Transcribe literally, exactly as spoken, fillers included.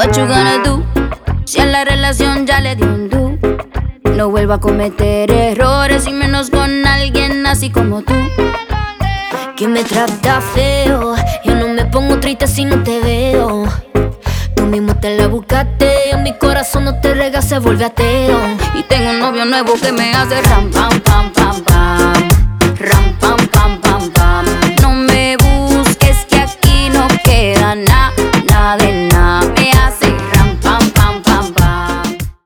What you gonna do? Si a la relación ya le dio un do. No vuelvo a cometer errores y menos con alguien así como tú, que me trata feo. Yo no me pongo triste si no te veo. Tú mismo te la buscaste. En mi corazón no te rega, se vuelve ateo. Y tengo un novio nuevo que me hace ram, pam, pam, pam, pam. Ram, pam,